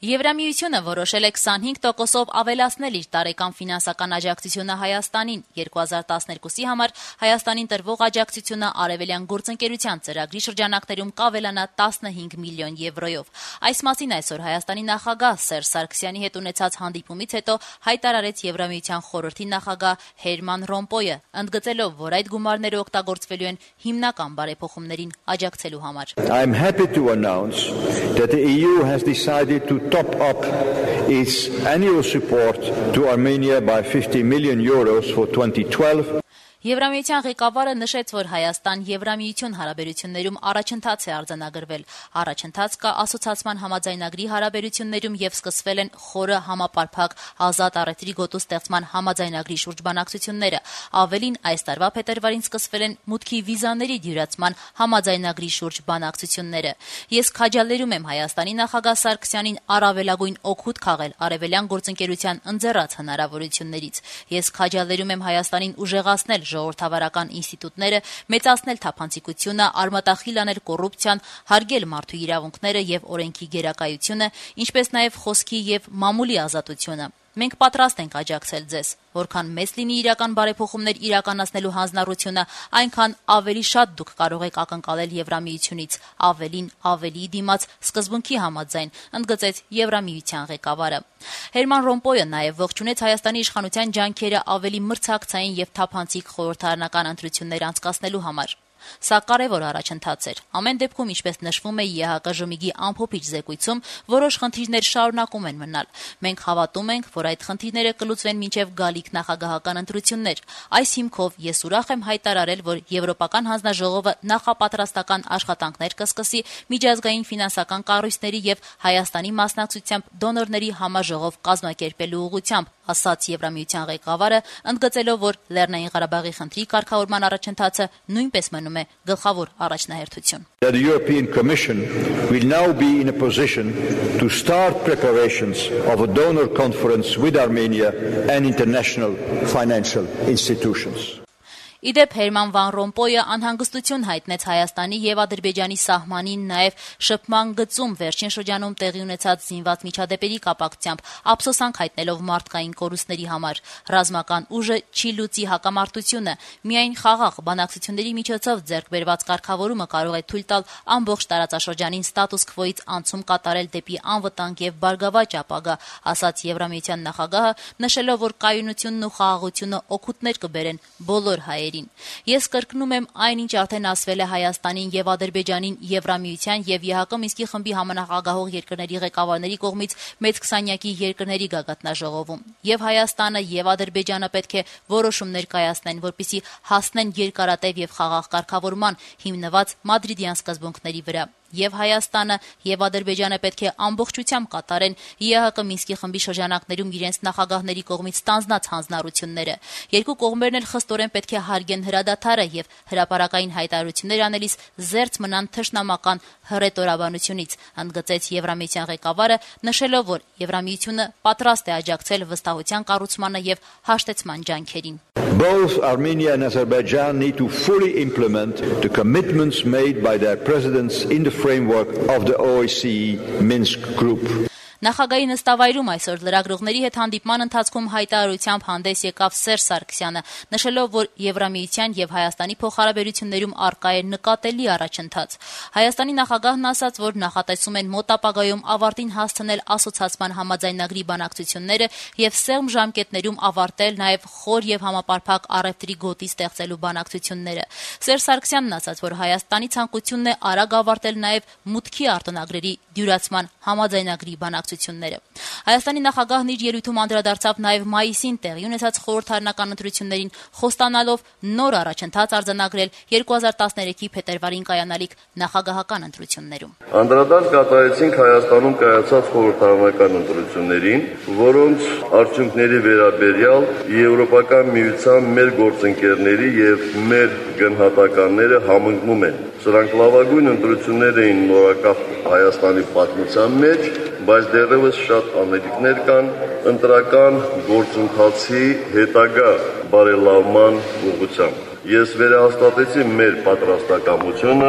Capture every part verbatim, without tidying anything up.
Եվրամիությունը որոշել է քսանհինգ տոկոսով ավելացնել իր տարեկան ֆինանսական աջակցությունը Հայաստանին։ երկու հազար տասներկուսի համար Հայաստանին տրվող աջակցությունը Արևելյան գործընկերության ծրագրի շրջանակներում կավելանա տասնհինգ միլիոն եվրոյով։ Այս մասին այսօր Հայաստանի նախագահ Սերժ Սարգսյանի հետ ունեցած հանդիպումից հետո հայտարարեց Եվրամիության խորհրդի նախագահ Հերման Ռոմպոյը, ընդգծելով, որ այդ գումարները օգտագործվելու են հիմնական բարեփոխումներին աջակցելու համար։ I'm happy to announce that the E U has decided to top up its annual support to Armenia by fifty million euros for twenty twelve. Եվրամիության ղեկավարը նշեց, որ Հայաստան-Եվրամիություն հարաբերություններում առաջընթաց է արձանագրվել։ Առաջընթաց կա ասոցիացման համաձայնագրի հարաբերություններում եւ սկսվել են խորը համապարփակ ազատ առևտրի գոտու ստեղծման համաձայնագրի շուրջ բանակցությունները։ Ավելին, այս տարվա փետրվարին սկսվել են մուտքի վիզաների դյուրացման համաձայնագրի շուրջ բանակցությունները։ Ես քաջալերում եմ Հայաստանի նախագահ Սարգսյանին առավելագույն օգուտ քաղել արևելյան գործընկերության ընձեռած հնարավորություններից։ Ես քաջալերում եմ Հայաստանին ուժեղացնել ժողովրդավարական ինստիտուտները, մեծացնել թափանցիկությունը, արմատախիլ անել կոռուպցիան, հարգել մարդու իրավունքները եւ օրենքի գերակայությունը, ինչպես նաեւ խոսքի եւ մամուլի ազատությունը։ Մենք պատրաստ ենք աջակցել ձեզ, որքան մեծ լինի իրական բարեփոխումներ իրականացնելու հանձնառությունը, այնքան ավելի շատ դուք կարող եք ակնկալել Եվրամիությունից, ավելին, ավելի դիմաց սկզբունքի համաձայն, ընդգծեց Եվրամիության ղեկավարը։ Հերման Ռոմպոյը նաև ողջունեց Հայաստանի իշխանության ջանքերը ավելի մրցակցային եւ թափանցիկ խորհրդարանական ընտրություններ անցկացնելու համար։ Սա կարևոր առաջընթաց էր։ Ամեն դեպքում, ինչպես նշվում է Ե Հ Կ Ժ-ի ամփոփիչ զեկույցում, որոշ խնդիրներ շարունակում են մնալ։ Մենք հավատում ենք, որ այդ խնդիրները կլուծվեն մինչև գալիք նախագահական ընտրություններ։ Այս հիմքով ես ուրախ եմ հայտարարել, որ Եվրոպական հանձնաժողովը նախապատրաստական աշխատանքներ կսկսի միջազգային ֆինանսական կառույցների եւ Հայաստանի մասնակցությամբ դոնորների համաժողով կազմակերպելու ուղղությամբ, ասաց Եվրամիության ղեկավարը, ընդգծելով, որ Լեռնային Ղարաբաղի խնդրի կարգավորման առաջընթացը նույնպես մնում է գլխավոր առաջնահերթություն։ The European Commission will now be in a position to start preparations of a donor conference with Armenia and international financial institutions. Իդեպ Հերման Վան Ռոմպոյը անհանգստություն հայտնեց Հայաստանի եւ Ադրբեջանի սահմանին, նաեւ շփման գծում վերջին շրջանում տեղի ունեցած զինված միջադեպերի կապակցությամբ ափսոսանք հայտնելով մարդկային կորուստների համար։ Ռազմական ուժը չի լուծի հակամարտությունը, միայն խաղաղ բանակցությունների միջոցով ձեռք բերված կարգավորումը կարող է թույլ տալ ամբողջ տարածաշրջանին ստատուս քվոից անցում կատարել դեպի անվտանգ եւ բարգավաճ ապագա, ասաց Եվրամիության նախագահը, նշելով, որ կայունությունն ու խաղաղությունը օգուտներ կբերեն բոլոր հայերին։ Ես կրկնում եմ այն, ինչ արդեն ասվել է Հայաստանին եւ Ադրբեջանին Եվրամիության եւ Ե Հ Կ Մինսկի խմբի համանախագահող երկրների ղեկավարների կողմից մեծ քսանյակի երկրների գագաթնաժողովում։ Եվ Հայաստանը եւ Ադրբեջանը պետք է որոշումներ կայացնեն, որպեսզի հասնեն երկարատև եւ խաղաղ կարգավորման հիմնված մադրիդյան սկզբունքների վրա։ Եվ Հայաստանը եւ Ադրբեջանը պետք է ամբողջությամբ կատարեն Ե Հ Կ Մինսկի խմբի շրջանակներում իրենց նախագահների կողմից ստանձնած հանձնառությունները։ Երկու կողմերն էլ խստորեն պետք է հարգեն հրադադարը եւ հրապարակային հայտարարություններ անելիս զերծ մնան թշնամական հռետորաբանությունից, ընդգծեց Եվրամիության ղեկավարը, նշելով, որ Եվրամիությունը պատրաստ է աջակցել վստահության կառուցմանը եւ հաշտեցման ջանքերին։ Both Armenia and Azerbaijan need to fully implement the commitments made by their presidents in the framework of the O S C E Minsk Group. Նախագահի նստավայրում այսօր լրագրողների հետ հանդիպման ընթացքում հայտարարությամբ հանդես եկավ Սերժ Սարգսյանը, նշելով, որ Եվրամիության եւ Հայաստանի փոխհարաբերություններում առկա է նկատելի առաջընթաց։ Հայաստանի նախագահն ասաց, որ նախատեսում են մոտ ապագայում ավարտին հասցնել ասոցիացման համաձայնագրի բանակցությունները եւ սեղմ ժամկետներում ավարտել նաեւ խոր եւ համապարփակ առևտրի գոտի ստեղծելու բանակցությունները։ Սերժ Սարգսյանն ասաց, որ Հայաստանի ցանկությունն է արագ ավարտել նաեւ մուտքի արտոնագրերի դյուրացման համաձայնագրի բանակցությունները։ Հայաստանի նախագահն իր ելույթում անդրադարձավ նաև մայիսին տեղի ունեցած խորհրդարանական ընտրություններին, խոստանալով նոր առաջընթաց արձանագրել երկու հազար տասներեքի փետրվարին կայանալիք նախագահական ընտրություններում։ Անդրադարձ կատարեցինք Հայաստանում կայացած խորհրդարանական ընտրություններին, որոնց արդյունքների վերաբերյալ Եվրոպական միության մեր գործընկերների եւ մեր գնահատականները համընկնում են։ Սրանք լավագույն ընտրություններ էին նորակապ Հայաստանի պատմության մեջ, բայց դեռևս շատ անելիքներ կան ընտրական գործընթացի հետագա բարելավման ուղղությամբ։ Ես վերահաստատեցի մեր պատրաստակամությունը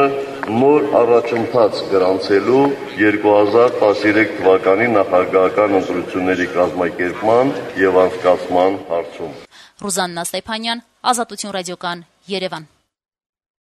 նոր առաջընթաց գրանցելու երկու հազար տասներեք թվականի նախագահական ընտրությունների կազմակերպման եւ անցկացման հարցում։ Ռուզաննա Ստեփանյան, Ազատություն ռադիոկան, Երևան։